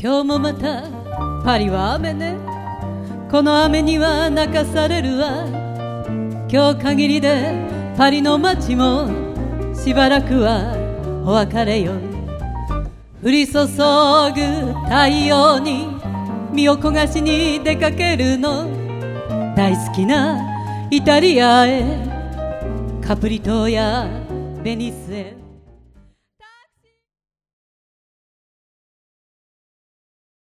今日もまたパリは雨ね。この雨には泣かされるわ。今日限りでパリの街もしばらくはお別れよ。降り注ぐ太陽に身を焦がしに出かけるの。大好きなイタリアへ、カプリ島やベニスへ。